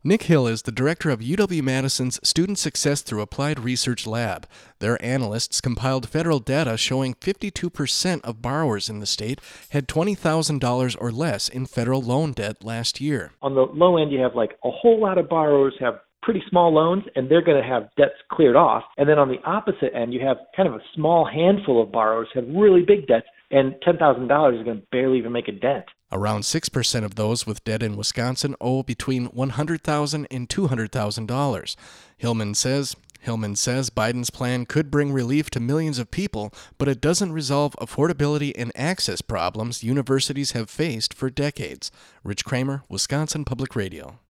Nick Hill is the director of UW-Madison's Student Success Through Applied Research Lab. Their analysts compiled federal data showing 52% of borrowers in the state had $20,000 or less in federal loan debt last year. On the low end, you have like a whole lot of borrowers have pretty small loans, and they're going to have debts cleared off. And then on the opposite end, you have kind of a small handful of borrowers have really big debts, and $10,000 is going to barely even make a dent. Around 6% of those with debt in Wisconsin owe between $100,000 and $200,000. Hillman says Biden's plan could bring relief to millions of people, but it doesn't resolve affordability and access problems universities have faced for decades. Rich Kramer, Wisconsin Public Radio.